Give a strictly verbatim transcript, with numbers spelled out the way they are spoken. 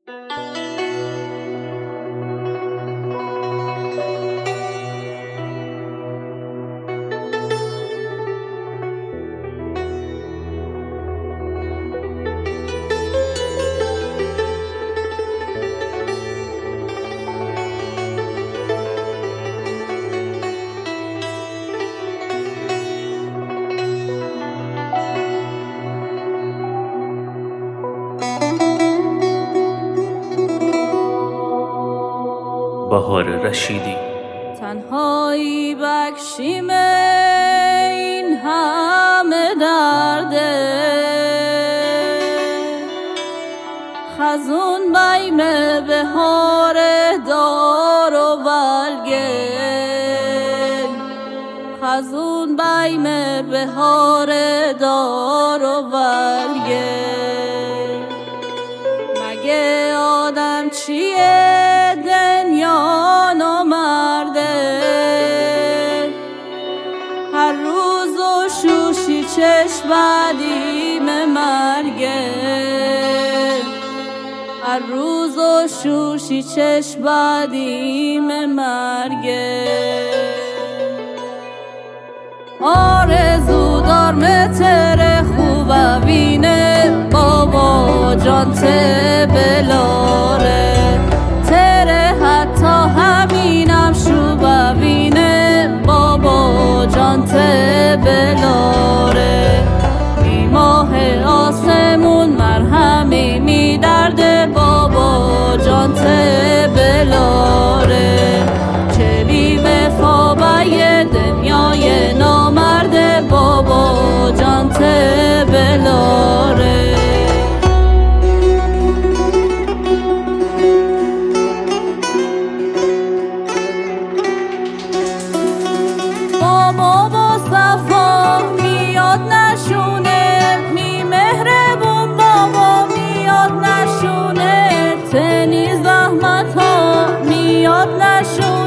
بهار رشیدی. تنهایی بکشیم این همه درده، خزون بیم بهار دار و بلگه، خزون بیم بهار دار و بلگه. مگه آدم چیه دنیا نامرده، هر روز و شوشی چشم بعدیم مرگه، هر روز و شوشی چشم بعدیم مرگه. آرزو دار متر خوب وینه بابا جان ته بلاره، تره حتی همینم شو ببینه بابا جان ته بلاره. بی ماه آسمون مرهمی می درده بابا جان ته بلاره. چه بی وفا بای دنیای نامرده بابا جان ته بلاره. بابا با صفا میاد نشونه، می مهربون بابا میاد نشونه، تنی زحمت ها میاد نشونه.